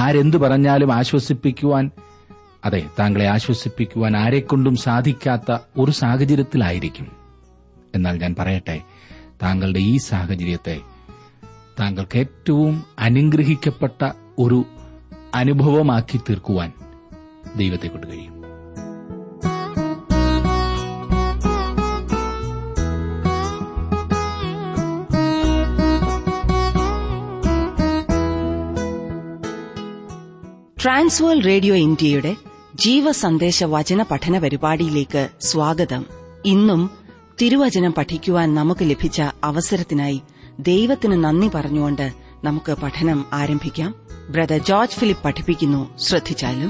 ആരെന്തു പറഞ്ഞാലും ആശ്വസിപ്പിക്കുവാൻ, അതെ, താങ്കളെ ആശ്വസിപ്പിക്കുവാൻ ആരെക്കൊണ്ടും സാധിക്കാത്ത ഒരു സാഹചര്യത്തിലായിരിക്കും. എന്നാൽ ഞാൻ പറയട്ടെ, താങ്കളുടെ ഈ സാഹചര്യത്തെ താങ്കൾക്ക് ഏറ്റവും അനുഗ്രഹിക്കപ്പെട്ട ഒരു അനുഭവമാക്കി തീർക്കുവാൻ ദൈവത്തെ കൊണ്ട് കഴിയും. ട്രാൻസ്വേൾഡ് റേഡിയോ ഇന്ത്യയുടെ ജീവസന്ദേശ വചന പഠന പരിപാടിയിലേക്ക് സ്വാഗതം. ഇന്നും തിരുവചനം പഠിക്കുവാൻ നമുക്ക് ലഭിച്ച അവസരത്തിനായി ദൈവത്തിന് നന്ദി പറഞ്ഞുകൊണ്ട് നമുക്ക് പഠനം ആരംഭിക്കാം. ബ്രദർ ജോർജ് ഫിലിപ്പ് പഠിപ്പിക്കുന്നു. ശ്രദ്ധിച്ചാലും.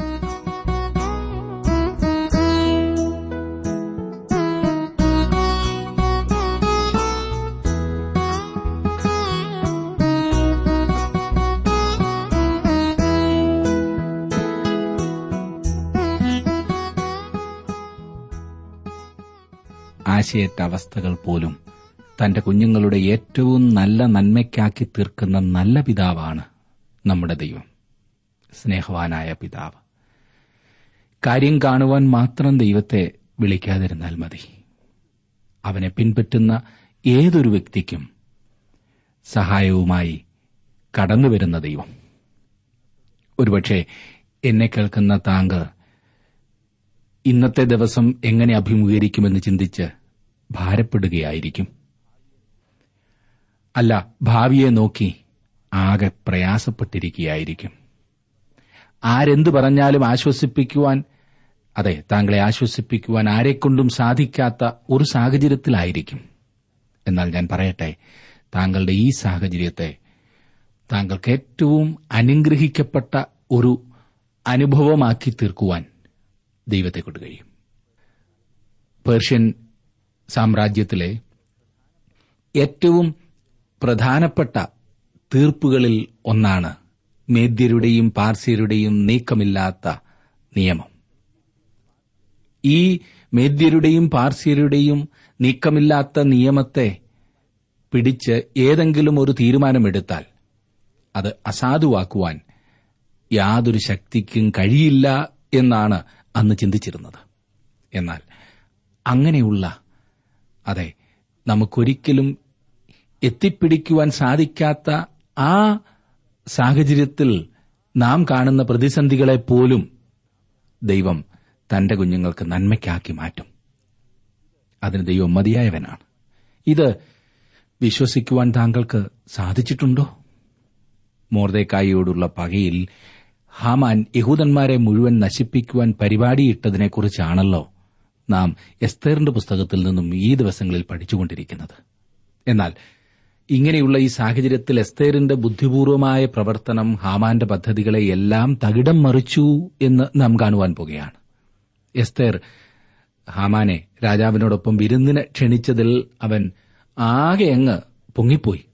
ആശയറ്റ അവസ്ഥകൾ പോലും തന്റെ കുഞ്ഞുങ്ങളുടെ ഏറ്റവും നല്ല നന്മയ്ക്കാക്കി തീർക്കുന്ന നല്ല പിതാവാണ് നമ്മുടെ ദൈവം. സ്നേഹവാനായ പിതാവ്. കാര്യം കാണുവാൻ മാത്രം ദൈവത്തെ വിളിക്കാതിരുന്നാൽ മതി. അവനെ പിൻപറ്റുന്ന ഏതൊരു വ്യക്തിക്കും സഹായവുമായി കടന്നുവരുന്ന ദൈവം. ഒരുപക്ഷെ എന്നെ കേൾക്കുന്ന താങ്കൾ ഇന്നത്തെ ദിവസം എങ്ങനെ അഭിമുഖീകരിക്കുമെന്ന് ചിന്തിച്ച് ഭാരപ്പെടുകയായിരിക്കും. അല്ല, ഭാവിയെ നോക്കി ആകെ പ്രയാസപ്പെട്ടിരിക്കുകയായിരിക്കും. ആരെന്തു പറഞ്ഞാലും ആശ്വസിപ്പിക്കുവാൻ, അതെ, താങ്കളെ ആശ്വസിപ്പിക്കുവാൻ ആരെക്കൊണ്ടും സാധിക്കാത്ത ഒരു സാഹചര്യത്തിലായിരിക്കും. എന്നാൽ ഞാൻ പറയട്ടെ, താങ്കളുടെ ഈ സാഹചര്യത്തെ താങ്കൾക്ക് ഏറ്റവും അനുഗ്രഹിക്കപ്പെട്ട ഒരു അനുഭവമാക്കി തീർക്കുവാൻ ദൈവത്തെക്കൊണ്ട് കഴിയും. പേർഷ്യൻ സാമ്രാജ്യത്തിലെ ഏറ്റവും പ്രധാനപ്പെട്ട തീർപ്പുകളിൽ ഒന്നാണ് മേദ്യരുടെയും പാർസ്യരുടെയും നീക്കമില്ലാത്ത നിയമം. ഈ മേദ്യരുടെയും പാർസ്യരുടെയും നീക്കമില്ലാത്ത നിയമത്തെ പിടിച്ച് ഏതെങ്കിലും ഒരു തീരുമാനമെടുത്താൽ അത് അസാധുവാക്കുവാൻ യാതൊരു ശക്തിക്കും കഴിയില്ല എന്നാണ് അന്ന് ചിന്തിച്ചിരുന്നത്. എന്നാൽ അങ്ങനെയുള്ള, അതെ, നമുക്കൊരിക്കലും എത്തിപ്പിടിക്കുവാൻ സാധിക്കാത്ത ആ സാഹചര്യത്തിൽ നാം കാണുന്ന പ്രതിസന്ധികളെപ്പോലും ദൈവം തന്റെ കുഞ്ഞുങ്ങൾക്ക് നന്മയ്ക്കാക്കി മാറ്റും. അതിന് ദൈവം മതിയായവനാണ്. ഇത് വിശ്വസിക്കുവാൻ താങ്കൾക്ക് സാധിച്ചിട്ടുണ്ടോ? മൊർദെഖായിയോടുള്ള പകയിൽ ഹാമാൻ യഹൂദന്മാരെ മുഴുവൻ നശിപ്പിക്കുവാൻ പരിപാടിയിട്ടതിനെക്കുറിച്ചാണല്ലോ നാം എസ്തേറിന്റെ പുസ്തകത്തിൽ നിന്നും ഈ ദിവസങ്ങളിൽ പഠിച്ചുകൊണ്ടിരിക്കുന്നത്. എന്നാൽ ഇങ്ങനെയുള്ള ഈ സാഹചര്യത്തിൽ എസ്തേറിന്റെ ബുദ്ധിപൂർവമായ പ്രവർത്തനം ഹാമാന്റെ പദ്ധതികളെയെല്ലാം തകിടം മറിച്ചു എന്ന് നാം കാണുവാൻ പോകുകയാണ്. എസ്തേർ ഹാമാനെ രാജാവിനോടൊപ്പം വിരുന്നിന് ക്ഷണിച്ചതിൽ അവൻ ആകെ അങ്ങ് പൊങ്ങിപ്പോയി.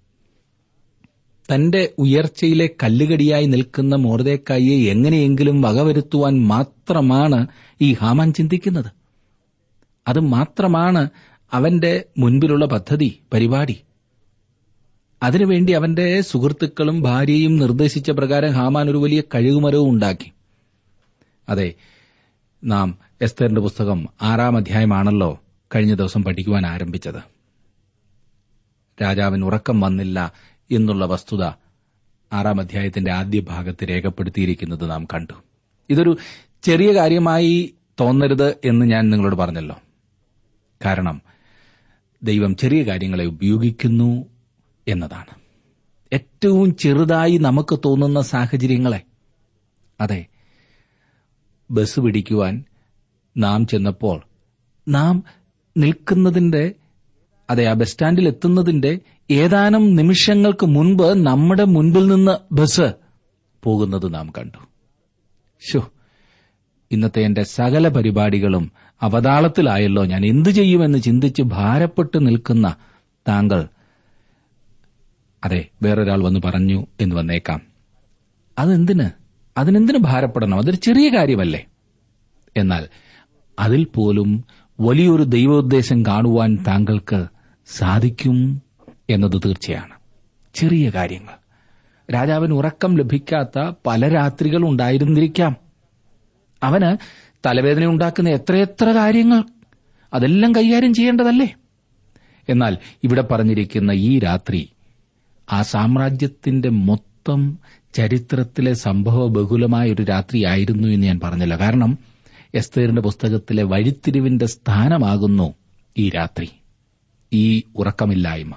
തന്റെ ഉയർച്ചയിലെ കല്ലുകടിയായി നിൽക്കുന്ന മൊർദെഖായിയെ എങ്ങനെയെങ്കിലും വകവരുത്തുവാൻ മാത്രമാണ് ഈ ഹാമാൻ ചിന്തിക്കുന്നത്. അത് മാത്രമാണ് അവന്റെ മുൻപിലുള്ള പദ്ധതി, പരിപാടി. അതിനുവേണ്ടി അവന്റെ സുഹൃത്തുക്കളും ഭാര്യയും നിർദ്ദേശിച്ച പ്രകാരം ഹാമാൻ ഒരു വലിയ കഴുകുമരവും ഉണ്ടാക്കി. അതെ, നാം എസ്തേറിന്റെ പുസ്തകം 6-ാം അധ്യായമാണല്ലോ കഴിഞ്ഞ ദിവസം പഠിക്കുവാൻ ആരംഭിച്ചത്. രാജാവിന് ഉറക്കം വന്നില്ല എന്നുള്ള വസ്തുത 6-ാം അധ്യായത്തിന്റെ ആദ്യ ഭാഗത്ത് രേഖപ്പെടുത്തിയിരിക്കുന്നത് നാം കണ്ടു. ഇതൊരു ചെറിയ കാര്യമായി തോന്നരുത് എന്ന് ഞാൻ നിങ്ങളോട് പറഞ്ഞല്ലോ. കാരണം ദൈവം ചെറിയ കാര്യങ്ങളെ ഉപയോഗിക്കുന്നു എന്നതാണ്. ഏറ്റവും ചെറുതായി നമുക്ക് തോന്നുന്ന സാഹചര്യങ്ങളെ, അതെ, ബസ് പിടിക്കുവാൻ നാം ചെന്നപ്പോൾ നാം നിൽക്കുന്നതിന്റെ, അതെ, ആ ബസ് സ്റ്റാൻഡിൽ എത്തുന്നതിന്റെ ഏതാനും നിമിഷങ്ങൾക്ക് മുൻപ് നമ്മുടെ മുൻപിൽ നിന്ന് ബസ് പോകുന്നത് നാം കണ്ടു. ഇന്നത്തെ എന്റെ സകല പരിപാടികളും അവതാളത്തിലായല്ലോ, ഞാൻ എന്തു ചെയ്യുമെന്ന് ചിന്തിച്ച് ഭാരപ്പെട്ട് നിൽക്കുന്ന താങ്കൾ, അതെ, വേറൊരാൾ വന്ന് പറഞ്ഞു എന്ന് വന്നേക്കാം. അതിനെന്തിന് ഭാരപ്പെടണം? അതൊരു ചെറിയ കാര്യമല്ലേ. എന്നാൽ അതിൽ പോലും വലിയൊരു ദൈവോദ്ദേശം കാണുവാൻ താങ്കൾക്ക് സാധിക്കും എന്നത് തീർച്ചയാണ്. ചെറിയ കാര്യങ്ങൾ രാജാവിന് ഉറക്കം ലഭിക്കാത്ത പല രാത്രികൾ ഉണ്ടായിരുന്നിരിക്കാം. അവന് തലവേദന ഉണ്ടാക്കുന്ന എത്രയെത്ര കാര്യങ്ങൾ, അതെല്ലാം കൈകാര്യം ചെയ്യേണ്ടതല്ലേ? എന്നാൽ ഇവിടെ പറഞ്ഞിരിക്കുന്ന ഈ രാത്രി ആ സാമ്രാജ്യത്തിന്റെ മൊത്തം ചരിത്രത്തിലെ സംഭവ ബഹുലമായ ഒരു രാത്രിയായിരുന്നു എന്ന് ഞാൻ പറഞ്ഞില്ല. കാരണം എസ്തേറിന്റെ പുസ്തകത്തിലെ വഴിത്തിരിവിന്റെ സ്ഥാനമാകുന്നു ഈ രാത്രി, ഈ ഉറക്കമില്ലായ്മ.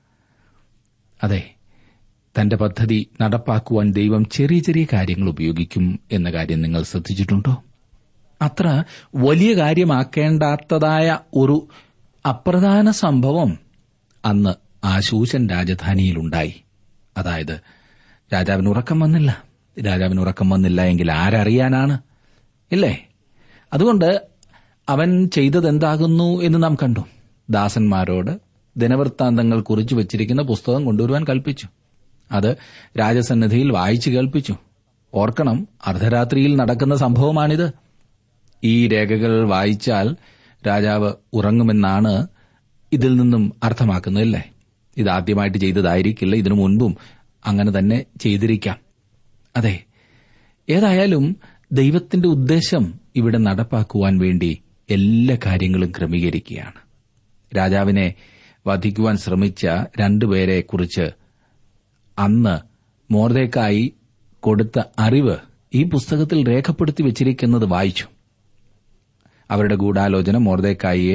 അതെ, തന്റെ പദ്ധതി നടപ്പാക്കുവാൻ ദൈവം ചെറിയ ചെറിയ കാര്യങ്ങൾ ഉപയോഗിക്കും എന്ന കാര്യം നിങ്ങൾ ശ്രദ്ധിച്ചിട്ടുണ്ടോ? അത്ര വലിയ കാര്യമാക്കേണ്ടാത്തതായ ഒരു അപ്രധാന സംഭവം അന്ന് ആ ശൂശൻ രാജധാനിയിലുണ്ടായി. അതായത് രാജാവിന് ഉറക്കം വന്നില്ല. രാജാവിന് ഉറക്കം വന്നില്ല എങ്കിൽ ആരറിയാനാണ്, ഇല്ലേ? അതുകൊണ്ട് അവൻ ചെയ്തതെന്താകുന്നു എന്ന് നാം കണ്ടു. ദാസന്മാരോട് ദിനവൃത്താന്തങ്ങൾ കുറിച്ചു വച്ചിരിക്കുന്ന പുസ്തകം കൊണ്ടുവരുവാൻ കൽപ്പിച്ചു. അത് രാജസന്നിധിയിൽ വായിച്ചു കേൾപ്പിച്ചു. ഓർക്കണം, അർദ്ധരാത്രിയിൽ നടക്കുന്ന സംഭവമാണിത്. ഈ രേഖകൾ വായിച്ചാൽ രാജാവ് ഉറങ്ങുമെന്നാണ് ഇതിൽ നിന്നും അർത്ഥമാക്കുന്നതല്ലേ? ഇതാദ്യമായിട്ട് ചെയ്തതായിരിക്കില്ല, ഇതിനു മുൻപും അങ്ങനെ തന്നെ ചെയ്തിരിക്കാം. അതെ, ഏതായാലും ദൈവത്തിന്റെ ഉദ്ദേശം ഇവിടെ നടപ്പാക്കുവാൻ വേണ്ടി എല്ലാ കാര്യങ്ങളും ക്രമീകരിക്കുകയാണ്. രാജാവിനെ വധിക്കുവാൻ ശ്രമിച്ച രണ്ടുപേരെക്കുറിച്ച് അന്ന് മൊർദെഖായി കൊടുത്ത അറിവ് ഈ പുസ്തകത്തിൽ രേഖപ്പെടുത്തി വച്ചിരിക്കുന്നത് വായിച്ചു. അവരുടെ ഗൂഢാലോചന മൊർദെഖായിയെ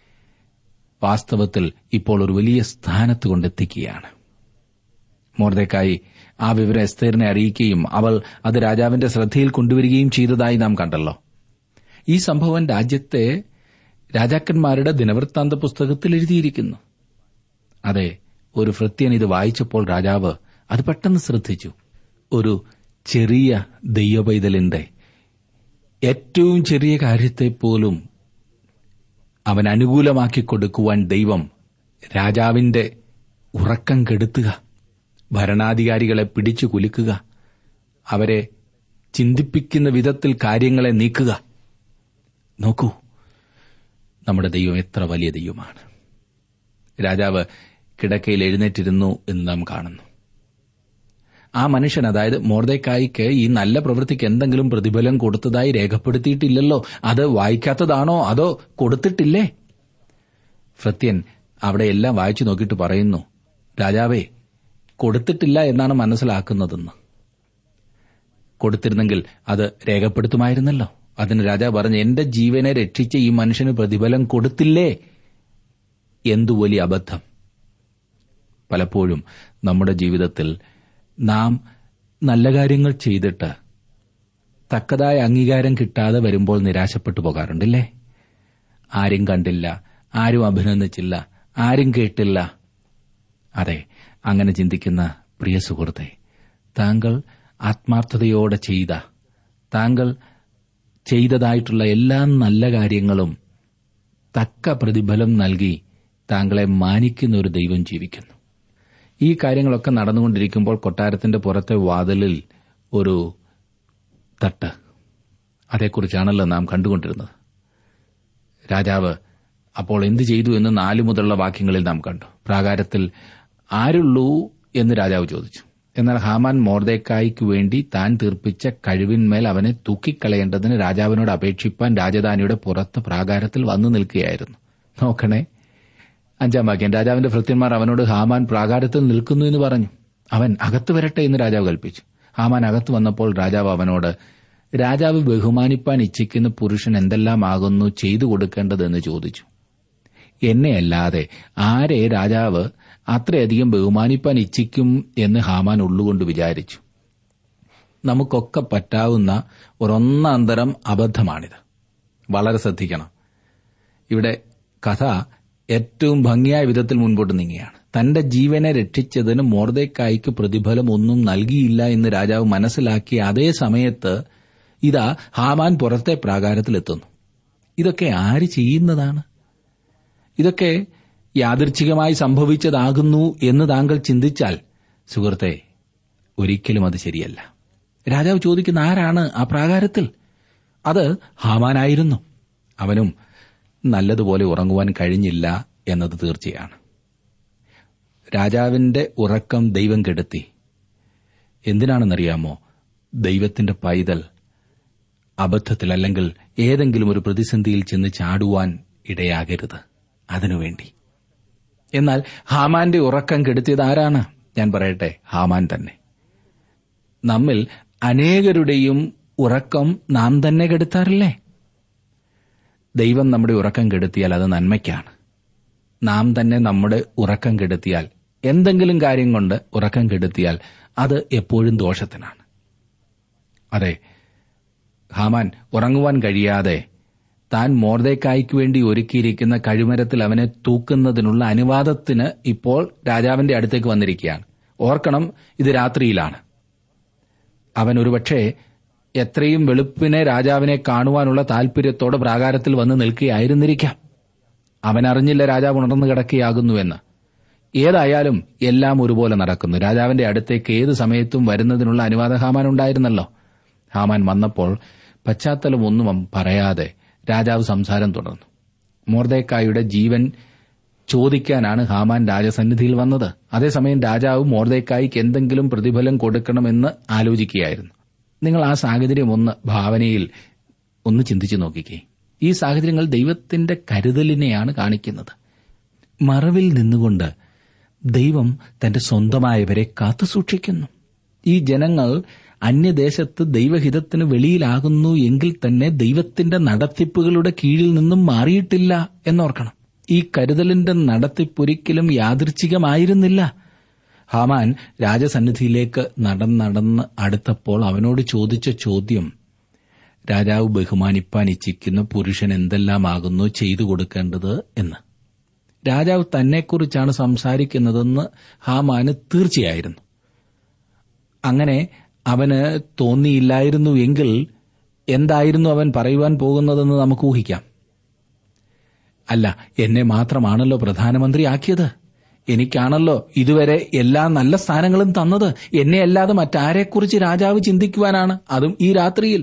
വാസ്തവത്തിൽ ഇപ്പോൾ ഒരു വലിയ സ്ഥാനത്ത് കൊണ്ടെത്തിക്കുകയാണ്. മൊർദെഖായി ആ വിവരം എസ്തേറിനെ അറിയിക്കുകയും അവൾ അത് രാജാവിന്റെ ശ്രദ്ധയിൽ കൊണ്ടുവരികയും ചെയ്തതായി നാം കണ്ടല്ലോ. ഈ സംഭവം രാജ്യത്തെ രാജാക്കന്മാരുടെ ദിനവൃത്താന്ത പുസ്തകത്തിൽ എഴുതിയിരിക്കുന്നു. അതെ, ഒരു ഭൃത്യൻ ഇത് വായിച്ചപ്പോൾ രാജാവ് അത് പെട്ടെന്ന് ശ്രദ്ധിച്ചു. ഒരു ചെറിയ ദൈവപൈതലിന്റെ ഏറ്റവും ചെറിയ കാര്യത്തെപ്പോലും അവൻ അനുകൂലമാക്കി കൊടുക്കുവാൻ ദൈവം രാജാവിന്റെ ഉറക്കം കെടുത്തുക, ഭരണാധികാരികളെ പിടിച്ചു കുലുക്കുക, അവരെ ചിന്തിപ്പിക്കുന്ന വിധത്തിൽ കാര്യങ്ങളെ നീക്കുക. നോക്കൂ, നമ്മുടെ ദൈവം എത്ര വലിയ ദൈവമാണ്. രാജാവ് കിടക്കയിൽ എഴുന്നേറ്റിരുന്നു എന്ന് നാം കാണുന്നു. ആ മനുഷ്യൻ, അതായത് മൊർദെഖായിക്ക് ഈ നല്ല പ്രവൃത്തിക്ക് എന്തെങ്കിലും പ്രതിഫലം കൊടുത്തതായി രേഖപ്പെടുത്തിയിട്ടില്ലല്ലോ. അത് വായിക്കാത്തതാണോ അതോ കൊടുത്തിട്ടില്ലേ? ഭൃത്യൻ അവിടെ എല്ലാം വായിച്ചു നോക്കിയിട്ട് പറയുന്നു, രാജാവേ, കൊടുത്തിട്ടില്ല എന്നാണ് മനസ്സിലാക്കുന്നതെന്ന്. കൊടുത്തിരുന്നെങ്കിൽ അത് രേഖപ്പെടുത്തുമായിരുന്നല്ലോ. അതിന് രാജാവ് പറഞ്ഞു, എന്റെ ജീവനെ രക്ഷിച്ച ഈ മനുഷ്യന് പ്രതിഫലം കൊടുത്തില്ലേ? എന്തു വലിയ അബദ്ധം! പലപ്പോഴും നമ്മുടെ ജീവിതത്തിൽ നാം നല്ല കാര്യങ്ങൾ ചെയ്തിട്ട് തക്കതായ അംഗീകാരം കിട്ടാതെ വരുമ്പോൾ നിരാശപ്പെട്ടു പോകാറുണ്ടല്ലേ? ആരും കണ്ടില്ല, ആരും അഭിനന്ദിച്ചില്ല, ആരും കേട്ടില്ല. അതെ, അങ്ങനെ ചിന്തിക്കുന്ന പ്രിയ സുഹൃത്തെ, താങ്കൾ ആത്മാർത്ഥതയോടെ താങ്കൾ ചെയ്തതായിട്ടുള്ള എല്ലാ നല്ല കാര്യങ്ങളും തക്ക പ്രതിഫലം നൽകി താങ്കളെ മാനിക്കുന്ന ഒരു ദൈവം ജീവിക്കുന്നു. ഈ കാര്യങ്ങളൊക്കെ നടന്നുകൊണ്ടിരിക്കുമ്പോൾ കൊട്ടാരത്തിന്റെ പുറത്തെ വാതിലിൽ ഒരു തട്ട്, അതേക്കുറിച്ചാണല്ലോ നാം കണ്ടുകൊണ്ടിരുന്നത്. രാജാവ് അപ്പോൾ എന്തു ചെയ്തു എന്ന് 4 മുതലുള്ള വാക്യങ്ങളിൽ നാം കണ്ടു. പ്രാകാരത്തിൽ ആരുള്ളൂ എന്ന് രാജാവ് ചോദിച്ചു. എന്നാൽ ഹാമാൻ മൊർദെഖായിക്ക് വേണ്ടി താൻ തീർപ്പിച്ച കഴിവിന്മേൽ അവനെ തൂക്കിക്കളയേണ്ടതിന് രാജാവിനോട് അപേക്ഷിപ്പാൻ രാജധാനിയുടെ പുറത്ത് പ്രാകാരത്തിൽ വന്നു നിൽക്കുകയായിരുന്നു. നോക്കണേ, 5-ാം വാക്യം. രാജാവിന്റെ ഭൃത്യന്മാർ അവനോട്, ഹാമാൻ പ്രാകാരത്തിൽ നിൽക്കുന്നു എന്ന് പറഞ്ഞു. അവൻ അകത്ത് വരട്ടെ എന്ന് രാജാവ് കൽപ്പിച്ചു. ഹാമാൻ അകത്ത് വന്നപ്പോൾ രാജാവ് അവനോട്, രാജാവ് ബഹുമാനിപ്പാൻ ഇച്ഛിക്കുന്ന പുരുഷൻ എന്തെല്ലാമാകുന്നു ചെയ്തു കൊടുക്കേണ്ടതെന്ന് ചോദിച്ചു. എന്നെയല്ലാതെ ആരെ രാജാവ് അത്രയധികം ബഹുമാനിപ്പാൻ ഇച്ഛിക്കും എന്ന് ഹാമാൻ ഉള്ളുകൊണ്ട് വിചാരിച്ചു. നമുക്കൊക്കെ പറ്റാവുന്ന ഒരൊന്നാന്തരം അബദ്ധമാണിത്. വളരെ ശ്രദ്ധിക്കണം. ഇവിടെ കഥ ഏറ്റവും ഭംഗിയായ വിധത്തിൽ മുൻപോട്ട് നീങ്ങുകയാണ്. തന്റെ ജീവനെ രക്ഷിച്ചതിന് മൊർദെഖായിക്ക് പ്രതിഫലം ഒന്നും നൽകിയില്ല എന്ന് രാജാവ് മനസ്സിലാക്കിയ അതേ സമയത്ത് ഇതാ ഹാമാൻ പുറത്തെ പ്രാകാരത്തിലെത്തുന്നു. ഇതൊക്കെ ആര് ചെയ്യുന്നതാണ്? ഇതൊക്കെ യാദൃച്ഛികമായി സംഭവിച്ചതാകുന്നു എന്ന് താങ്കൾ ചിന്തിച്ചാൽ, സുഹൃത്തെ, ഒരിക്കലും അത് ശരിയല്ല. രാജാവ് ചോദിക്കുന്ന ആരാണ് ആ പ്രാകാരത്തിൽ? അത് ഹാമാനായിരുന്നു. അവനും നല്ലതുപോലെ ഉറങ്ങുവാൻ കഴിഞ്ഞില്ല എന്നത് തീർച്ചയാണ്. രാജാവിന്റെ ഉറക്കം ദൈവം കെടുത്തി. എന്തിനാണെന്നറിയാമോ? ദൈവത്തിന്റെ പൈതൽ അബദ്ധത്തിൽ അല്ലെങ്കിൽ ഏതെങ്കിലും ഒരു പ്രതിസന്ധിയിൽ ചെന്ന് ചാടുവാൻ ഇടയാകരുത്, അതിനുവേണ്ടി. എന്നാൽ ഹാമാന്റെ ഉറക്കം കെടുത്തിയത് ആരാണ്? ഞാൻ പറയട്ടെ, ഹാമാൻ തന്നെ. നമ്മിൽ അനേകരുടെയും ഉറക്കം നാം തന്നെ കെടുത്താറില്ലേ? ദൈവം നമ്മുടെ ഉറക്കം കെടുത്തിയാൽ അത് നന്മയ്ക്കാണ്. നാം തന്നെ നമ്മുടെ ഉറക്കം കെടുത്തിയാൽ, എന്തെങ്കിലും കാര്യം കൊണ്ട് ഉറക്കം കെടുത്തിയാൽ അത് എപ്പോഴും ദോഷത്തിനാണ്. അതെ, ഹാമാൻ ഉറങ്ങുവാൻ കഴിയാതെ താൻ മൊർദെഖായിക്ക് വേണ്ടി ഒരുക്കിയിരിക്കുന്ന കഴുമരത്തിൽ അവനെ തൂക്കുന്നതിനുള്ള അനുവാദത്തിന് ഇപ്പോൾ രാജാവിന്റെ അടുത്തേക്ക് വന്നിരിക്കുകയാണ്. ഓർക്കണം, ഇത് രാത്രിയിലാണ്. അവൻ ഒരുപക്ഷെ എത്രയും വെളുപ്പിനെ രാജാവിനെ കാണുവാനുള്ള താൽപര്യത്തോടെ പ്രാകാരത്തിൽ വന്ന് നിൽക്കുകയായിരുന്നിരിക്കാം. അവൻ അറിഞ്ഞില്ല രാജാവ് ഉണർന്നു കിടക്കുകയാകുന്നുവെന്ന്. ഏതായാലും എല്ലാം ഒരുപോലെ നടക്കുന്നു. രാജാവിന്റെ അടുത്തേക്ക് ഏത് സമയത്തും വരുന്നതിനുള്ള അനുവാദം ഹാമാൻ ഉണ്ടായിരുന്നല്ലോ. ഹാമാൻ വന്നപ്പോൾ പശ്ചാത്തലമൊന്നും പറയാതെ രാജാവ് സംസാരം തുടർന്നു. മൊർദെഖായിയുടെ ജീവൻ ചോദിക്കാനാണ് ഹാമാൻ രാജസന്നിധിയിൽ വന്നത്. അതേസമയം രാജാവ് മൊർദെഖായിക്ക് എന്തെങ്കിലും പ്രതിഫലം കൊടുക്കണമെന്ന് ആലോചിക്കുകയായിരുന്നു. നിങ്ങൾ ആ സാഹചര്യം ഭാവനയിൽ ഒന്ന് ചിന്തിച്ചു നോക്കിക്കേ. ഈ സാഹചര്യങ്ങൾ ദൈവത്തിന്റെ കരുതലിനെയാണ് കാണിക്കുന്നത്. മറവിൽ നിന്നുകൊണ്ട് ദൈവം തന്റെ സ്വന്തമായവരെ കാത്തുസൂക്ഷിക്കുന്നു. ഈ ജനങ്ങൾ അന്യദേശത്ത് ദൈവഹിതത്തിന് വെളിയിലാകുന്നു എങ്കിൽ തന്നെ ദൈവത്തിന്റെ നടത്തിപ്പുകളുടെ കീഴിൽ നിന്നും മാറിയിട്ടില്ല എന്നോർക്കണം. ഈ കരുതലിന്റെ നടത്തിപ്പൊരിക്കലും യാദൃച്ഛികമായിരുന്നില്ല. ഹാമാൻ രാജസന്നിധിയിലേക്ക് നടന്ന് അടുത്തപ്പോൾ അവനോട് ചോദിച്ച ചോദ്യം, രാജാവ് ബഹുമാനിപ്പാൻ ഇച്ഛിക്കുന്ന പുരുഷൻ എന്തെല്ലാമാകുന്നു ചെയ്തു കൊടുക്കേണ്ടത് എന്ന്. രാജാവ് തന്നെക്കുറിച്ചാണ് സംസാരിക്കുന്നതെന്ന് ഹാമാന് തീർച്ചയായിരുന്നു. അങ്ങനെ അവന് തോന്നിയില്ലായിരുന്നു എങ്കിൽ എന്തായിരുന്നു അവൻ പറയുവാൻ പോകുന്നതെന്ന് നമുക്ക് ഊഹിക്കാം. അല്ല, എന്നെ മാത്രമാണല്ലോ പ്രധാനമന്ത്രിയാക്കിയത്, എനിക്കാണല്ലോ ഇതുവരെ എല്ലാ നല്ല സ്ഥാനങ്ങളും തന്നത്, എന്നെ അല്ലാതെ മറ്റാരെക്കുറിച്ച് രാജാവ് ചിന്തിക്കുവാനാണ്, അതും ഈ രാത്രിയിൽ?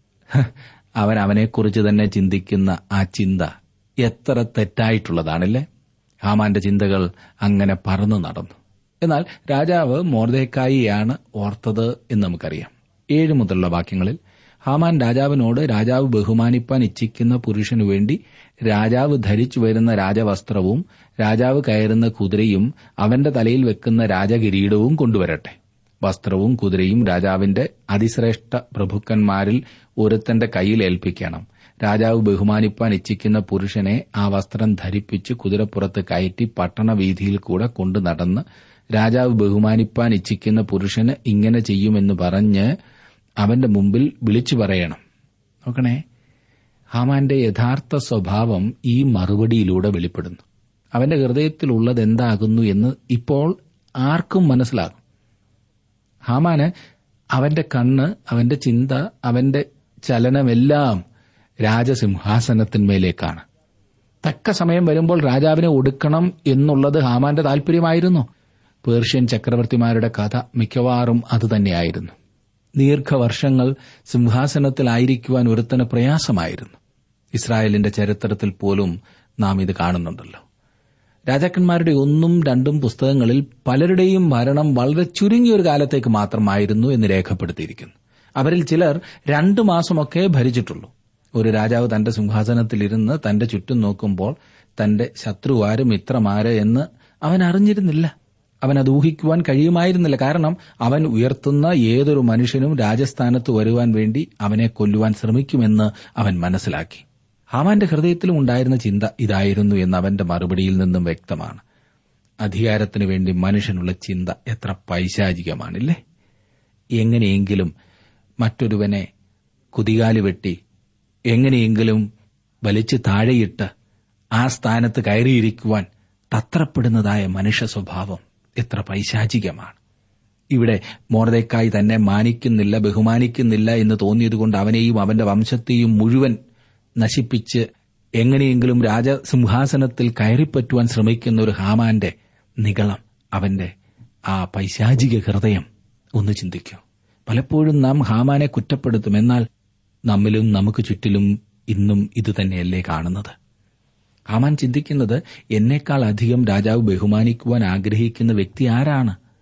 അവൻ അവനെക്കുറിച്ച് തന്നെ ചിന്തിക്കുന്ന ആ ചിന്ത എത്ര തെറ്റായിട്ടുള്ളതാണല്ലേ. ഹാമാന്റെ ചിന്തകൾ അങ്ങനെ പറന്നു നടന്നു. എന്നാൽ രാജാവ് മൊർദെഖായിയാണ് ഓർത്തത് എന്ന് നമുക്കറിയാം. 7 മുതലുള്ള വാക്യങ്ങളിൽ ഹാമാൻ രാജാവിനോട്, രാജാവ് ബഹുമാനിപ്പാൻ ഇച്ഛിക്കുന്ന പുരുഷനു വേണ്ടി രാജാവ് ധരിച്ചു വരുന്ന രാജവസ്ത്രവും രാജാവ് കയറുന്ന കുതിരയും അവന്റെ തലയിൽ വെക്കുന്ന രാജകിരീടവും കൊണ്ടുവരട്ടെ. വസ്ത്രവും കുതിരയും രാജാവിന്റെ അതിശ്രേഷ്ഠ പ്രഭുക്കന്മാരിൽ ഒരുത്തന്റെ കയ്യിൽ ഏൽപ്പിക്കണം. രാജാവ് ബഹുമാനിപ്പാൻ ഇച്ഛിക്കുന്ന പുരുഷനെ ആ വസ്ത്രം ധരിപ്പിച്ച് കുതിരപ്പുറത്ത് കയറ്റി പട്ടണവീഥിയിൽ കൂടെ കൊണ്ടു നടന്ന്, രാജാവ് ബഹുമാനിപ്പാൻ ഇച്ഛിക്കുന്ന പുരുഷന് ഇങ്ങനെ ചെയ്യുമെന്ന് പറഞ്ഞ് അവന്റെ മുമ്പിൽ വിളിച്ചു പറയണം. നോക്കണേ, ഹാമാന്റെ യഥാർത്ഥ സ്വഭാവം ഈ മറുപടിയിലൂടെ വെളിപ്പെടുന്നു. അവന്റെ ഹൃദയത്തിലുള്ളത് എന്താകുന്നു എന്ന് ഇപ്പോൾ ആർക്കും മനസ്സിലാകും. ഹാമാന് അവന്റെ കണ്ണ്, അവന്റെ ചിന്ത, അവന്റെ ചലനമെല്ലാം രാജസിംഹാസനത്തിന്മേലേക്കാണ്. തക്ക സമയം വരുമ്പോൾ രാജാവിനെ ഒടുക്കണം എന്നുള്ളത് ഹാമാന്റെ താൽപര്യമായിരുന്നു. പേർഷ്യൻ ചക്രവർത്തിമാരുടെ കഥ മിക്കവാറും അതുതന്നെയായിരുന്നു. ദീർഘവർഷങ്ങൾ സിംഹാസനത്തിലായിരിക്കുവാൻ ഒരുത്തന് പ്രയാസമായിരുന്നു. ഇസ്രായേലിന്റെ ചരിത്രത്തിൽ പോലും നാം ഇത് കാണുന്നുണ്ടല്ലോ. രാജാക്കന്മാരുടെ 1ഉം 2ഉം പുസ്തകങ്ങളിൽ പലരുടെയും ഭരണം വളരെ ചുരുങ്ങിയൊരു കാലത്തേക്ക് മാത്രമായിരുന്നു എന്ന് രേഖപ്പെടുത്തിയിരിക്കുന്നു. അവരിൽ ചിലർ 2 മാസമൊക്കെ ഭരിച്ചിട്ടുള്ളൂ. ഒരു രാജാവ് തന്റെ സിംഹാസനത്തിലിരുന്ന് തന്റെ ചുറ്റും നോക്കുമ്പോൾ തന്റെ ശത്രുവാര് മിത്രമാര് എന്ന് അവൻ അറിഞ്ഞിരുന്നില്ല. അവനത് ഊഹിക്കുവാൻ കഴിയുമായിരുന്നില്ല. കാരണം അവൻ ഉയർത്തുന്ന ഏതൊരു മനുഷ്യനും രാജസ്ഥാനത്ത് വരുവാൻ വേണ്ടി അവനെ കൊല്ലുവാൻ ശ്രമിക്കുമെന്ന് അവൻ മനസ്സിലാക്കി. ഹാമാന്റെ ഹൃദയത്തിലും ഉണ്ടായിരുന്ന ചിന്ത ഇതായിരുന്നു എന്ന് അവന്റെ മറുപടിയിൽ നിന്നും വ്യക്തമാണ്. അധികാരത്തിനു വേണ്ടി മനുഷ്യനുള്ള ചിന്ത എത്ര പൈശാചികമാണില്ലേ. എങ്ങനെയെങ്കിലും മറ്റൊരുവനെ കുതികാലി വെട്ടി എങ്ങനെയെങ്കിലും വലിച്ചു താഴെയിട്ട് ആ സ്ഥാനത്ത് കയറിയിരിക്കുവാൻ തത്രപ്പെടുന്നതായ മനുഷ്യ സ്വഭാവം എത്ര പൈശാചികമാണ്. ഇവിടെ മൊർദെഖായി തന്നെ മാനിക്കുന്നില്ല, ബഹുമാനിക്കുന്നില്ല എന്ന് തോന്നിയതുകൊണ്ട് അവനെയും അവന്റെ വംശത്തെയും മുഴുവൻ നശിപ്പിച്ച് എങ്ങനെയെങ്കിലും രാജസിംഹാസനത്തിൽ കയറിപ്പറ്റുവാൻ ശ്രമിക്കുന്ന ഒരു ഹാമാന്റെ നിഗളം, അവന്റെ ആ പൈശാചിക ഹൃദയം ഒന്ന് ചിന്തിക്കൂ. പലപ്പോഴും നാം ഹാമാനെ കുറ്റപ്പെടുത്തും. എന്നാൽ നമ്മിലും നമുക്ക് ചുറ്റിലും ഇന്നും ഇതുതന്നെയല്ലേ കാണുന്നത്. ഹാമാൻ ചിന്തിക്കുന്നത്, എന്നേക്കാൾ അധികം രാജാവ് ബഹുമാനിക്കുവാൻ ആഗ്രഹിക്കുന്ന വ്യക്തി ആരാണ്?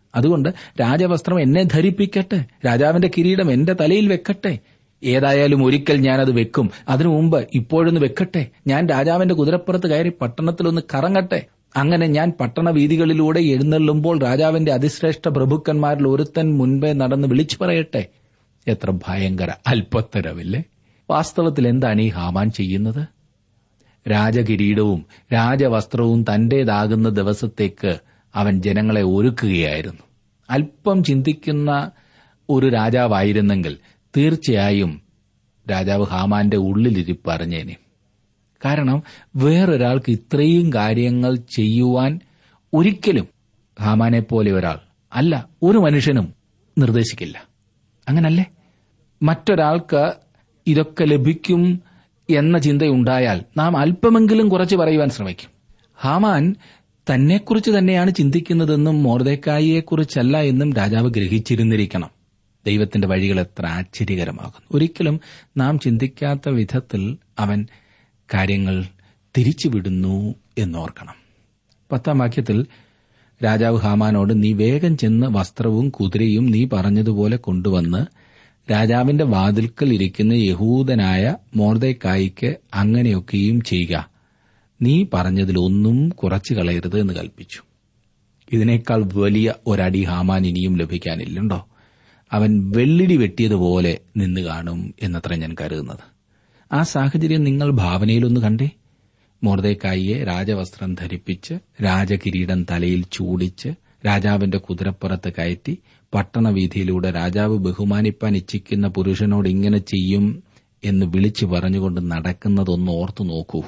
അതുകൊണ്ട് രാജവസ്ത്രം എന്നെ ധരിപ്പിക്കട്ടെ, രാജാവിന്റെ കിരീടം എന്റെ തലയിൽ വെക്കട്ടെ. ഏതായാലും ഒരിക്കൽ ഞാനത് വെക്കും. അതിനു മുമ്പ് ഇപ്പോഴൊന്ന് വെക്കട്ടെ. ഞാൻ രാജാവിന്റെ കുതിരപ്പുറത്ത് കയറി പട്ടണത്തിലൊന്ന് കറങ്ങട്ടെ. അങ്ങനെ ഞാൻ പട്ടണ വീഥികളിലൂടെ എഴുന്നള്ളുമ്പോൾ രാജാവിന്റെ അതിശ്രേഷ്ഠ പ്രഭുക്കന്മാരിൽ ഒരുത്തൻ മുൻപേ നടന്ന് വിളിച്ചു പറയട്ടെ. എത്ര ഭയങ്കര അല്പത്തരമില്ലേ? വാസ്തവത്തിൽ എന്താണ് ഈ ഹാമാൻ ചെയ്യുന്നത്? രാജകിരീടവും രാജവസ്ത്രവും തന്റേതാകുന്ന ദിവസത്തേക്ക് അവൻ ജനങ്ങളെ ഒരുക്കുകയായിരുന്നു. അല്പം ചിന്തിക്കുന്ന ഒരു രാജാവായിരുന്നെങ്കിൽ തീർച്ചയായും രാജാവ് ഹാമാന്റെ ഉള്ളിലിരിപ്പ് അറിഞ്ഞേനെ. കാരണം വേറൊരാൾക്ക് ഇത്രയും കാര്യങ്ങൾ ചെയ്യുവാൻ ഒരിക്കലും ഹാമാനെ പോലെ ഒരാൾ അല്ല, ഒരു മനുഷ്യനും നിർദ്ദേശിക്കില്ല. അങ്ങനല്ലേ? മറ്റൊരാൾക്ക് ഇതൊക്കെ ലഭിക്കും എന്ന ചിന്തയുണ്ടായാൽ നാം അല്പമെങ്കിലും കുറച്ച് പറയുവാൻ ശ്രമിക്കും. ഹാമാൻ തന്നെക്കുറിച്ച് തന്നെയാണ് ചിന്തിക്കുന്നതെന്നും മൊർദെഖായിയെക്കുറിച്ചല്ല എന്നും രാജാവ് ഗ്രഹിച്ചിരുന്നിരിക്കണം. ദൈവത്തിന്റെ വഴികൾ എത്ര ആശ്ചര്യകരമാകുന്നു! ഒരിക്കലും നാം ചിന്തിക്കാത്ത വിധത്തിൽ അവൻ കാര്യങ്ങൾ തിരിച്ചുവിടുന്നു എന്നോർക്കണം. 10-ാം വാക്യത്തിൽ രാജാവ് ഹാമാനോട്, നീ വേഗം ചെന്ന് വസ്ത്രവും കുതിരയും നീ പറഞ്ഞതുപോലെ കൊണ്ടുവന്ന് രാജാവിന്റെ വാതിൽക്കൽ ഇരിക്കുന്ന യഹൂദനായ മൊർദെഖായിക്ക് അങ്ങനെയൊക്കെയും ചെയ്യുക. നീ പറഞ്ഞതിലൊന്നും കുറച്ചു കളയരുത് എന്ന് കൽപ്പിച്ചു. ഇതിനേക്കാൾ വലിയ ഒരടി ഹാമാൻ ഇനിയും ലഭിക്കാനില്ലുണ്ടോ? അവൻ വെള്ളിടി വെട്ടിയതുപോലെ നിന്ന് കാണും എന്നത്ര ഞാൻ കരുതുന്നത്. ആ സാഹചര്യം നിങ്ങൾ ഭാവനയിലൊന്ന് കണ്ടേ. മൊർദെഖായിയെ രാജവസ്ത്രം ധരിപ്പിച്ച് രാജകിരീടം തലയിൽ ചൂടിച്ച് രാജാവിന്റെ കുതിരപ്പുറത്ത് കയറ്റി പട്ടണവീഥിയിലൂടെ രാജാവ് ബഹുമാനിപ്പാൻ ഇച്ഛിക്കുന്ന പുരുഷനോട് ഇങ്ങനെ ചെയ്യും എന്ന് വിളിച്ചു പറഞ്ഞുകൊണ്ട് നടക്കുന്നതൊന്ന് ഓർത്തു നോക്കൂ.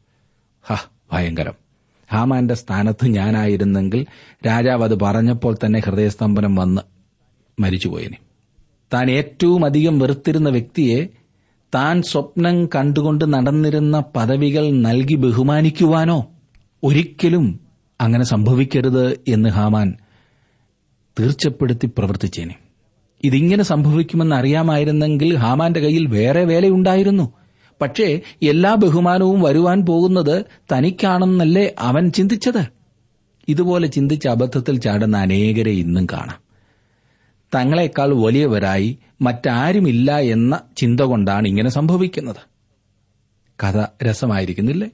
ഭയങ്കരം! ഹാമാന്റെ സ്ഥാനത്ത് ഞാനായിരുന്നെങ്കിൽ രാജാവ് അത് പറഞ്ഞപ്പോൾ തന്നെ ഹൃദയസ്തംഭനം വന്ന് മരിച്ചുപോയനെ. താൻ ഏറ്റവും അധികം വെറുത്തിരുന്ന വ്യക്തിയെ താൻ സ്വപ്നം കണ്ടുകൊണ്ട് നടന്നിരുന്ന പദവികൾ നൽകി ബഹുമാനിക്കുവാനോ? ഒരിക്കലും അങ്ങനെ സംഭവിക്കരുത് എന്ന് ഹാമാൻ തീർച്ചപ്പെടുത്തി പ്രവർത്തിച്ചേനെ. ഇതിങ്ങനെ സംഭവിക്കുമെന്ന് അറിയാമായിരുന്നെങ്കിൽ ഹാമാന്റെ കയ്യിൽ വേറെ വേലയുണ്ടായിരുന്നു. പക്ഷേ എല്ലാ ബഹുമാനവും വരുവാൻ പോകുന്നത് തനിക്കാണെന്നല്ലേ അവൻ ചിന്തിച്ചത്. ഇതുപോലെ ചിന്തിച്ച അബദ്ധത്തിൽ ചാടുന്ന അനേകരെ ഇന്നും കാണാം. തങ്ങളെക്കാൾ വലിയവരായി മറ്റാരുമില്ല എന്ന ചിന്ത കൊണ്ടാണ് ഇങ്ങനെ സംഭവിക്കുന്നത്. കഥ രസമായിരിക്കുന്നില്ലേ?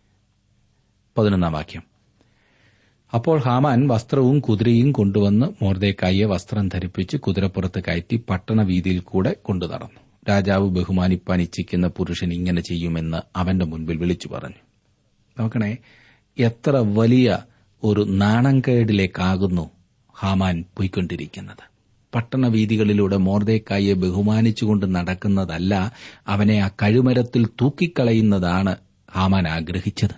11-ാം വാക്യം. അപ്പോൾ ഹാമാൻ വസ്ത്രവും കുതിരയും കൊണ്ടുവന്ന് മൊർദെഖായിയെ വസ്ത്രം ധരിപ്പിച്ച് കുതിരപ്പുറത്ത് കയറ്റി പട്ടണവീഥിയിൽ കൂടെ കൊണ്ടു നടന്നു. രാജാവ് ബഹുമാനിപ്പാൻ ഇച്ഛിക്കുന്ന പുരുഷൻ ഇങ്ങനെ ചെയ്യുമെന്ന് അവന്റെ മുൻപിൽ വിളിച്ചു പറഞ്ഞു. നോക്കണേ, എത്ര വലിയ ഒരു നാണംകേടിലേക്കാകുന്നു ഹാമാൻ പോയിക്കൊണ്ടിരിക്കുന്നത്. പട്ടണവീഥികളിലൂടെ മൊർദെഖായിയെ ബഹുമാനിച്ചുകൊണ്ട് നടക്കുന്നതല്ല, അവനെ ആ കഴുമരത്തിൽ തൂക്കിക്കളയുന്നതാണ് ഹാമാൻ ആഗ്രഹിച്ചത്.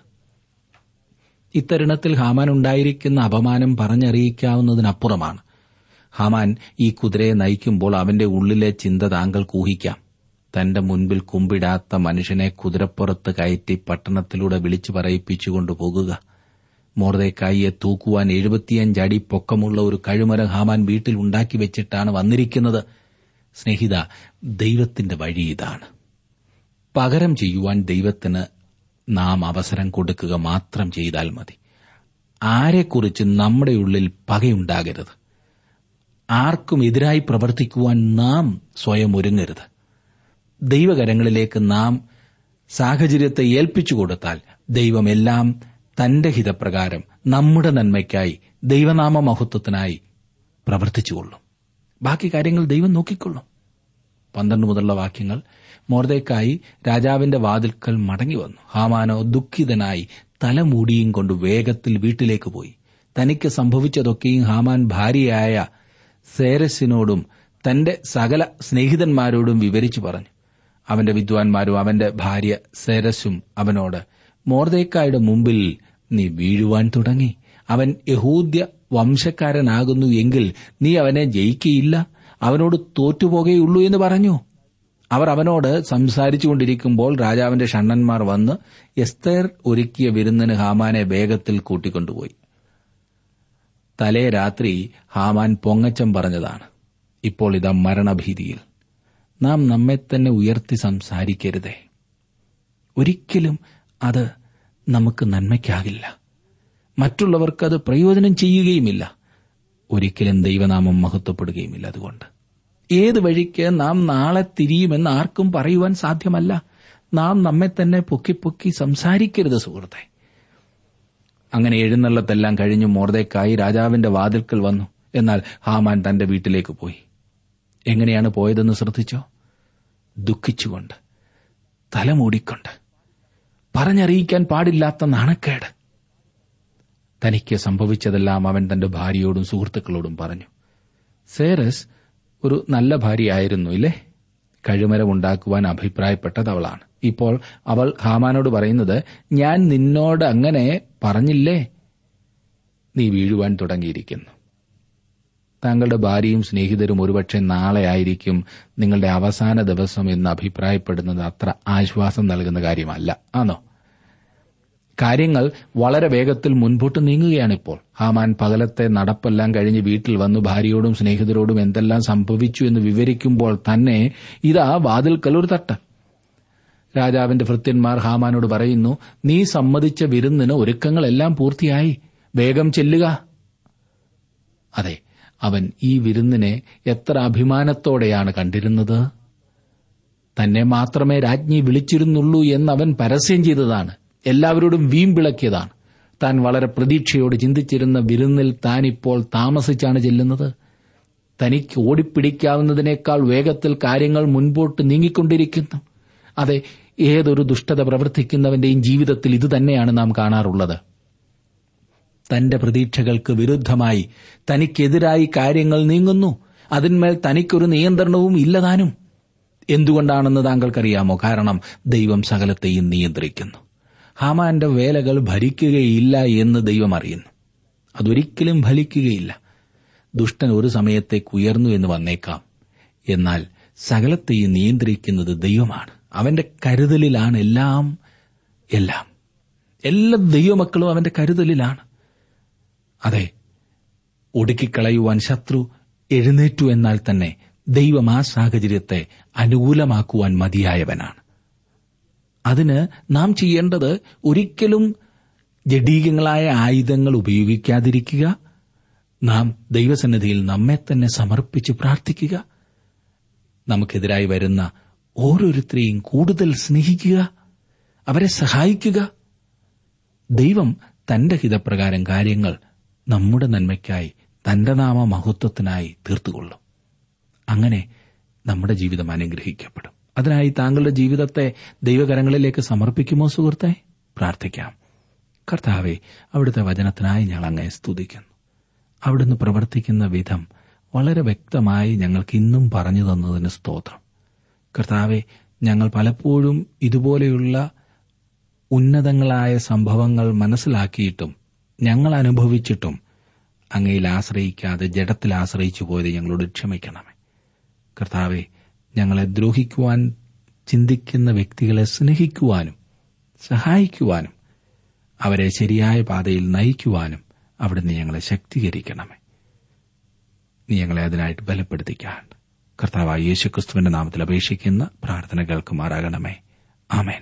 ഇത്തരുണത്തിൽ ഹാമാൻ ഉണ്ടായിരിക്കുന്ന അപമാനം പറഞ്ഞറിയിക്കാവുന്നതിനപ്പുറമാണ്. ഹാമാൻ ഈ കുതിരയെ നയിക്കുമ്പോൾ അവന്റെ ഉള്ളിലെ ചിന്ത താങ്കൾക്ക് ഊഹിക്കാം. തന്റെ മുൻപിൽ കുമ്പിടാത്ത മനുഷ്യനെ കുതിരപ്പുറത്ത് കയറ്റി പട്ടണത്തിലൂടെ വിളിച്ചു പറയിപ്പിച്ചുകൊണ്ടു പോകുക. മൊർദെഖായിയെ തൂക്കുവാൻ 75 അടി പൊക്കമുള്ള ഒരു കഴുമരം ഹാമാൻ വീട്ടിൽ ഉണ്ടാക്കി വെച്ചിട്ടാണ് വന്നിരിക്കുന്നത്. സ്നേഹിത, ദൈവത്തിന്റെ വഴി ഇതാണ്. പകരം ചെയ്യുവാൻ ദൈവത്തിന് നാം അവസരം കൊടുക്കുക മാത്രം ചെയ്താൽ മതി. ആരെക്കുറിച്ച് നമ്മുടെ ഉള്ളിൽ പകയുണ്ടാകരുത്. ആർക്കും എതിരായി പ്രവർത്തിക്കുവാൻ നാം സ്വയം ഒരുങ്ങരുത്. ദൈവകരങ്ങളിലേക്ക് നാം സാഹചര്യത്തെ ഏൽപ്പിച്ചു കൊടുത്താൽ ദൈവമെല്ലാം തന്റെ ഹിതപ്രകാരം നമ്മുടെ നന്മയ്ക്കായി, ദൈവനാമ മഹത്വത്തിനായി പ്രവർത്തിച്ചുകൊള്ളും. ബാക്കി കാര്യങ്ങൾ ദൈവം നോക്കിക്കൊള്ളും. 12 മുതലുള്ള വാക്യങ്ങൾ. മൊർദെഖായി രാജാവിന്റെ വാതിൽക്കൽ മടങ്ങി വന്നു. ഹാമാനോ ദുഃഖിതനായി തലമൂടിയും കൊണ്ട് വേഗത്തിൽ വീട്ടിലേക്ക് പോയി. തനിക്ക് സംഭവിച്ചതൊക്കെയും ഹാമാൻ ഭാര്യയായ സേരസിനോടും തന്റെ സകല സ്നേഹിതന്മാരോടും വിവരിച്ചു പറഞ്ഞു. അവന്റെ വിദ്വാൻമാരും അവന്റെ ഭാര്യ സേരസും അവനോട്, മൊർദെഖായിയുടെ മുമ്പിൽ നീ വീഴുവാൻ തുടങ്ങി. അവൻ യഹൂദ്യ വംശക്കാരനാകുന്നു എങ്കിൽ നീ അവനെ ജയിക്കയില്ല, അവനോട് തോറ്റുപോകുകയുള്ളൂ എന്ന് പറഞ്ഞു. അവർ അവനോട് സംസാരിച്ചുകൊണ്ടിരിക്കുമ്പോൾ രാജാവിന്റെ ഷണ്ഡന്മാർ വന്ന് എസ്തേർ ഒരുക്കിയ വിരുന്നിന് ഹാമാനെ വേഗത്തിൽ കൂട്ടിക്കൊണ്ടുപോയി. തലേ രാത്രി ഹാമാൻ പൊങ്ങച്ചം പറഞ്ഞതാണ്. ഇപ്പോൾ ഇതാ മരണഭീതിയിൽ. നാം നമ്മെത്തന്നെ ഉയർത്തി സംസാരിക്കരുതേ. ഒരിക്കലും അത് നമുക്ക് നന്മയ്ക്കാകില്ല. മറ്റുള്ളവർക്കത് പ്രയോജനം ചെയ്യുകയുമില്ല. ഒരിക്കലും ദൈവനാമം മഹത്വപ്പെടുകയുമില്ല. അതുകൊണ്ട് ഏത് വഴിക്ക് നാം നാളെ തിരിയുമെന്ന് ആർക്കും പറയുവാൻ സാധ്യമല്ല. നാം നമ്മെ തന്നെ പൊക്കി സംസാരിക്കരുത് സുഹൃത്തെ. അങ്ങനെ എഴുന്നള്ളത്തെല്ലാം കഴിഞ്ഞു മൊർദെഖായി രാജാവിന്റെ വാതിൽക്കൽ വന്നു. എന്നാൽ ഹാമാൻ തന്റെ വീട്ടിലേക്ക് പോയി. എങ്ങനെയാണ് പോയതെന്ന് ശ്രദ്ധിച്ചോ? ദുഃഖിച്ചുകൊണ്ട്, തലമൂടിക്കൊണ്ട്, പറഞ്ഞറിയിക്കാൻ പാടില്ലാത്ത നാണക്കേട്. തനിക്ക് സംഭവിച്ചതെല്ലാം അവൻ തന്റെ ഭാര്യയോടും സുഹൃത്തുക്കളോടും പറഞ്ഞു. സേറസ് ഒരു നല്ല ഭാര്യയായിരുന്നു, ഇല്ലേ? കഴുമരമുണ്ടാക്കുവാൻ അഭിപ്രായപ്പെട്ടത് അവളാണ്. ഇപ്പോൾ അവൾ ഹാമാനോട് പറയുന്നത്, ഞാൻ നിന്നോട് അങ്ങനെ പറഞ്ഞില്ലേ? നീ വീഴുവാൻ തുടങ്ങിയിരിക്കുന്നു. താങ്കളുടെ ഭാര്യയും സ്നേഹിതരും ഒരുപക്ഷെ നാളെ ആയിരിക്കും നിങ്ങളുടെ അവസാന ദിവസം എന്ന് അഭിപ്രായപ്പെടുന്നത് അത്ര ആശ്വാസം നൽകുന്ന കാര്യമല്ല, ആണോ? കാര്യങ്ങൾ വളരെ വേഗത്തിൽ മുൻപോട്ട് നീങ്ങുകയാണിപ്പോൾ. ഹാമാൻ പകലത്തെ നടപ്പെല്ലാം കഴിഞ്ഞ് വീട്ടിൽ വന്നു ഭാര്യയോടും സ്നേഹിതരോടും എന്തെല്ലാം സംഭവിച്ചു എന്ന് വിവരിക്കുമ്പോൾ തന്നെ ഇതാ വാതിൽക്കൽ ഒരു തട്ട്. രാജാവിന്റെ ഭൃത്യന്മാർ ഹാമാനോട് പറയുന്നു, നീ സമ്മതിച്ച വിരുന്നിന് ഒരുക്കങ്ങളെല്ലാം പൂർത്തിയായി, വേഗം ചെല്ലുക. അതെ, അവൻ ഈ വിരുന്നിനെ എത്ര അഭിമാനത്തോടെയാണ് കണ്ടിരുന്നത്. തന്നെ മാത്രമേ രാജ്ഞി വിളിച്ചിരുന്നുള്ളൂ എന്നവൻ പരസ്യം ചെയ്തതാണ്. എല്ലാവരോടും വീമ്പിളക്കിയതാണ്. താൻ വളരെ പ്രതീക്ഷയോട് ചിന്തിച്ചിരുന്ന വിരുന്നിൽ താൻ ഇപ്പോൾ താമസിച്ചാണ് ചെല്ലുന്നത്. തനിക്ക് ഓടിപ്പിടിക്കാവുന്നതിനേക്കാൾ വേഗത്തിൽ കാര്യങ്ങൾ മുൻപോട്ട് നീങ്ങിക്കൊണ്ടിരിക്കുന്നു. അതെ, ഏതൊരു ദുഷ്ടത പ്രവർത്തിക്കുന്നവന്റെയും ജീവിതത്തിൽ ഇതുതന്നെയാണ് നാം കാണാറുള്ളത്. തന്റെ പ്രതീക്ഷകൾക്ക് വിരുദ്ധമായി തനിക്കെതിരായി കാര്യങ്ങൾ നീങ്ങുന്നു. അതിന്മേൽ തനിക്കൊരു നിയന്ത്രണവും ഇല്ലതാനും. എന്തുകൊണ്ടാണെന്ന് താങ്കൾക്കറിയാമോ? കാരണം ദൈവം സകലത്തെയും നിയന്ത്രിക്കുന്നു. ഹാമാന്റെ വേലകൾ ഭരിക്കുകയില്ല എന്ന് ദൈവം അറിയുന്നു. അതൊരിക്കലും ഫലിക്കുകയില്ല. ദുഷ്ടൻ ഒരു സമയത്തേക്ക് ഉയർന്നു എന്ന് വന്നേക്കാം. എന്നാൽ സകലത്തെയും നിയന്ത്രിക്കുന്നത് ദൈവമാണ്. അവന്റെ കരുതലിലാണ് എല്ലാം. എല്ലാ ദൈവമക്കളും അവന്റെ കരുതലിലാണ്. അതെ, ഒടുക്കിക്കളയുവാൻ ശത്രു എഴുന്നേറ്റു എന്നാൽ തന്നെ ദൈവം ആ സാഹചര്യത്തെ അനുകൂലമാക്കുവാൻ മതിയായവനാണ്. അതിന് നാം ചെയ്യേണ്ടത് ഒരിക്കലും ജഡീകങ്ങളായ ആയുധങ്ങൾ ഉപയോഗിക്കാതിരിക്കുക. നാം ദൈവസന്നിധിയിൽ നമ്മെ തന്നെ സമർപ്പിച്ച് പ്രാർത്ഥിക്കുക. നമുക്കെതിരായി വരുന്ന ഓരോരുത്തരെയും കൂടുതൽ സ്നേഹിക്കുക, അവരെ സഹായിക്കുക. ദൈവം തന്റെ ഹിതപ്രകാരം കാര്യങ്ങൾ നമ്മുടെ നന്മയ്ക്കായി, തന്റെ നാമ മഹത്വത്തിനായി തീർത്തുകൊള്ളും. അങ്ങനെ നമ്മുടെ ജീവിതം അനുഗ്രഹിക്കപ്പെടും. അതിനായി താങ്കളുടെ ജീവിതത്തെ ദൈവകരങ്ങളിലേക്ക് സമർപ്പിക്കുമോ സുഹൃത്തെ? പ്രാർത്ഥിക്കാം. കർത്താവേ, അവിടുത്തെ വചനത്തിനായി ഞങ്ങൾ അങ്ങയെ സ്തുതിക്കുന്നു. അവിടുന്ന് പ്രവർത്തിക്കുന്ന വിധം വളരെ വ്യക്തമായി ഞങ്ങൾക്ക് ഇന്നും പറഞ്ഞു തന്നതിന് സ്തോത്രം. കർത്താവേ, ഞങ്ങൾ പലപ്പോഴും ഇതുപോലെയുള്ള ഉന്നതങ്ങളായ സംഭവങ്ങൾ മനസ്സിലാക്കിയിട്ടും ഞങ്ങൾ അനുഭവിച്ചിട്ടും അങ്ങയിൽ ആശ്രയിക്കാതെ ജഡത്തിൽ ആശ്രയിച്ചു പോയത് ഞങ്ങളോട് ക്ഷമിക്കണമേ. കർത്താവേ, ഞങ്ങളെ ദ്രോഹിക്കുവാൻ ചിന്തിക്കുന്ന വ്യക്തികളെ സ്നേഹിക്കുവാനും സഹായിക്കുവാനും അവരെ ശരിയായ പാതയിൽ നയിക്കുവാനും അവിടുന്ന് ഞങ്ങളെ ശക്തീകരിക്കണമേ. നീ ഞങ്ങളെ അതിനായിട്ട് ബലപ്പെടുത്തിക്കാൻ കർത്താവായ യേശുക്രിസ്തുവിന്റെ നാമത്തിൽ അപേക്ഷിക്കുന്ന പ്രാർത്ഥന കേൾക്കുമാറാകണമേ. ആമേൻ.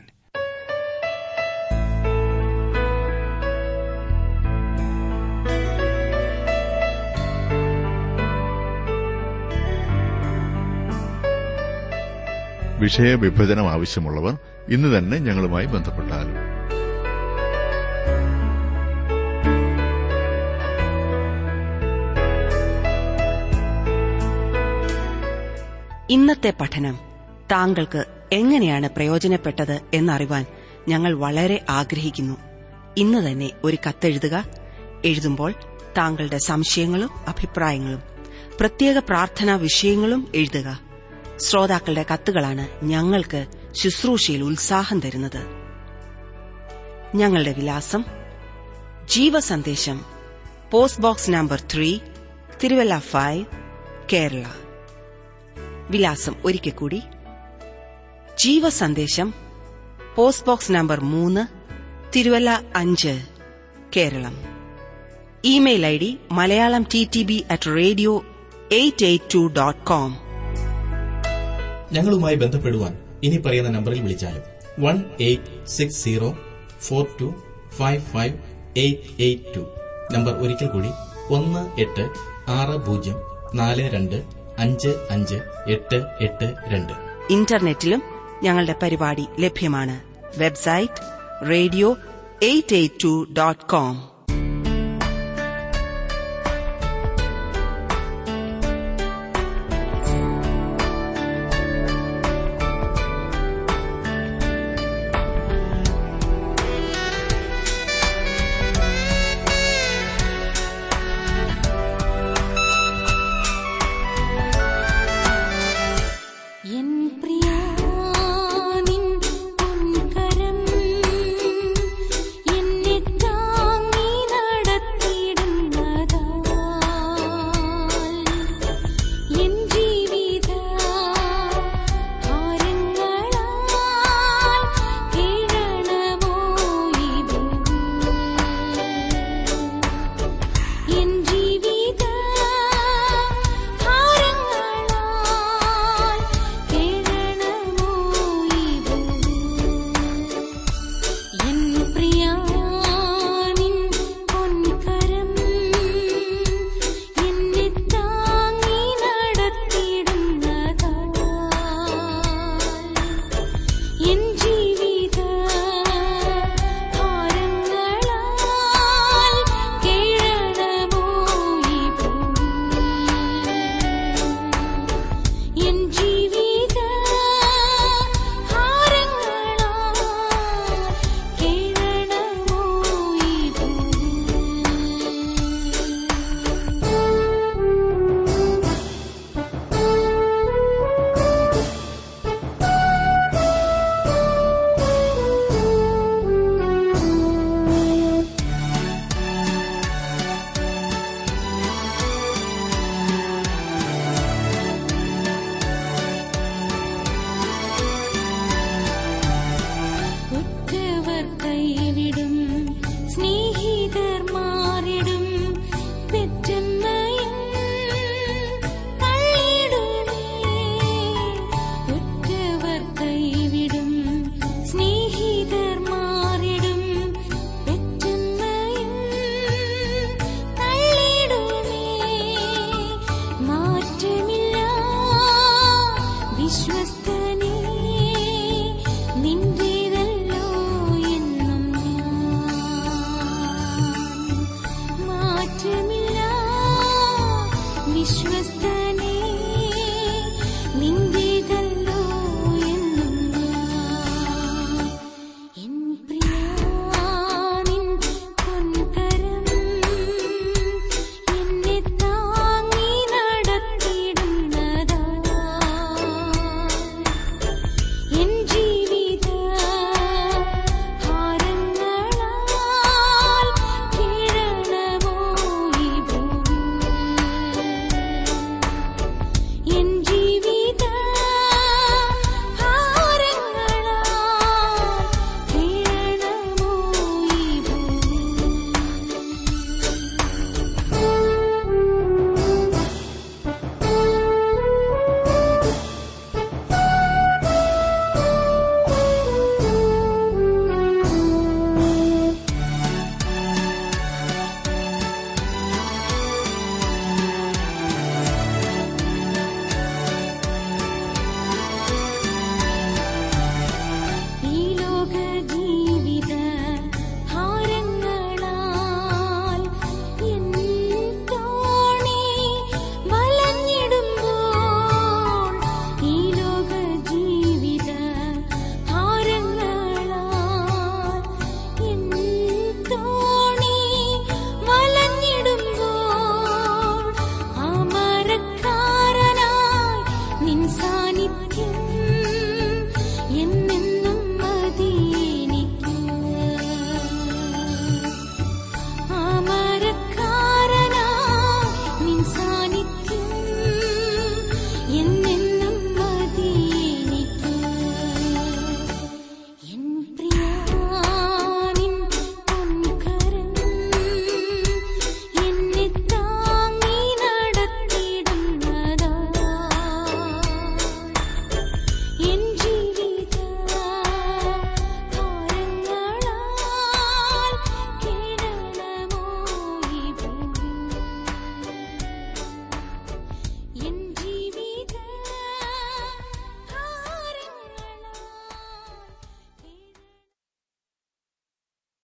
വിഷയവിഭജനം ആവശ്യമുള്ളവർ ഇന്ന് തന്നെ ഞങ്ങളുമായി ബന്ധപ്പെട്ടാലും. ഇന്നത്തെ പഠനം താങ്കൾക്ക് എങ്ങനെയാണ് പ്രയോജനപ്പെട്ടത് എന്നറിവാൻ ഞങ്ങൾ വളരെ ആഗ്രഹിക്കുന്നു. ഇന്ന് തന്നെ ഒരു കത്തെഴുതുക. എഴുതുമ്പോൾ താങ്കളുടെ സംശയങ്ങളും അഭിപ്രായങ്ങളും പ്രത്യേക പ്രാർത്ഥനാ വിഷയങ്ങളും എഴുതുക. ശ്രോതാക്കളുടെ കത്തുകളാണ് ഞങ്ങൾക്ക് ശുശ്രൂഷയിൽ ഉത്സാഹം തരുന്നത്. ഞങ്ങളുടെ വിലാസം: Jeevasandesham, post box number 3, Thiruvalla 5, Kerala. വിലാസം ഒരിക്കൽ കൂടി: Jeevasandesham, post box number 3, Thiruvalla 5, Keralam. Email ID malayalamttb@radio882.com. ഞങ്ങളുമായി ബന്ധപ്പെടുവാൻ ഇനി പറയുന്ന നമ്പറിൽ വിളിച്ചാലും 186042558882. നമ്പർ ഒരിക്കൽ കൂടി 186042558882. 6042558882. ഇന്റർനെറ്റിലും ഞങ്ങളുടെ പരിപാടി ലഭ്യമാണ്. Website radio882.com.